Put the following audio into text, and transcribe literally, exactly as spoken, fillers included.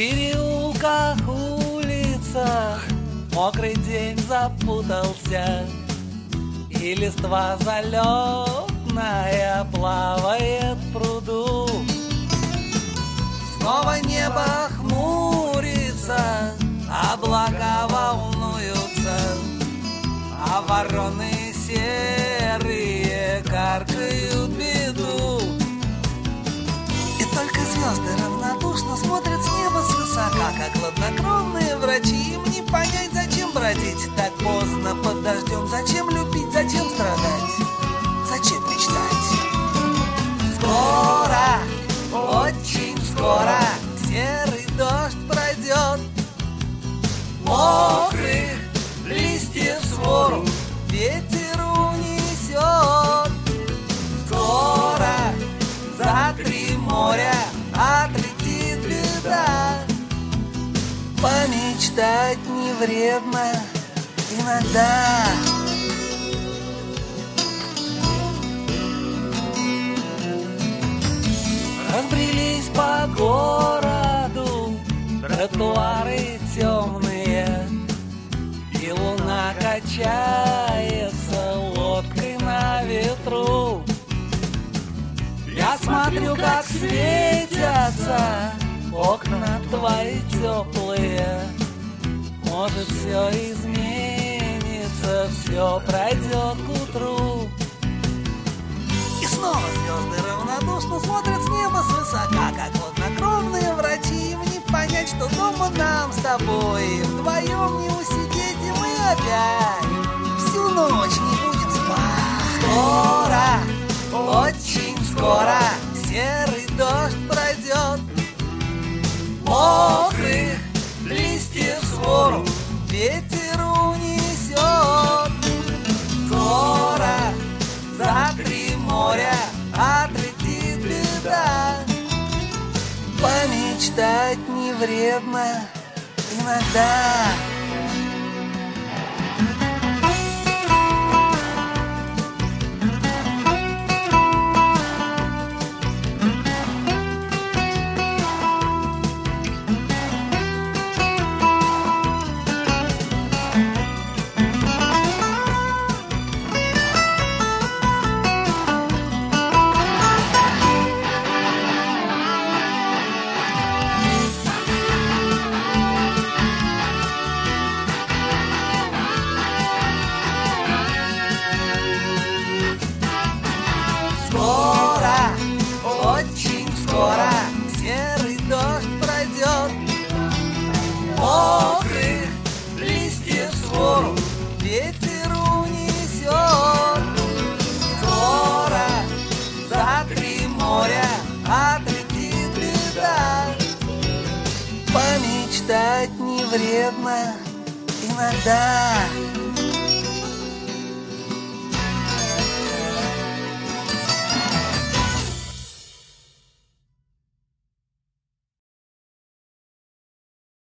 переулках, улицах мокрый день запутался, и листва залетная плавает в пруду. Снова небо хмурится, облака волнуются, а вороны серые каркают беду. И только звезды равнодушно смотрят с неба свысока, как хладнокровные врачи. Им не понять, зачем бродить так поздно под дождем, зачем любить, зачем страдать, зачем мечтать. Скоро, очень скоро серый дождь пройдет, мокрых листьев свору ветер унесет. Скоро за три моря отлетит беда. Помечтать не вредно иногда. Разбрелись по городу тротуары темные, и луна качается лодкой на ветру. Я смотрю, как светятся окна твои теплые. Может, все изменится, все пройдет к утру. И снова звезды равнодушно смотрят с неба свысока, как хладнокровные врачи. Им не понять, что дома нам с тобой вдвоем не усидеть, и мы опять всю ночь не будем спать. Скоро, очень скоро серый дождь пройдет, мокрых листьев свору ветер унесет. Скоро за три моря отлетит беда. Помечтать не вредно иногда. Скоро серый дождь пройдет, мокрых листьев свору ветер унесет. Скоро за три моря отлетит беда. Помечтать не вредно иногда.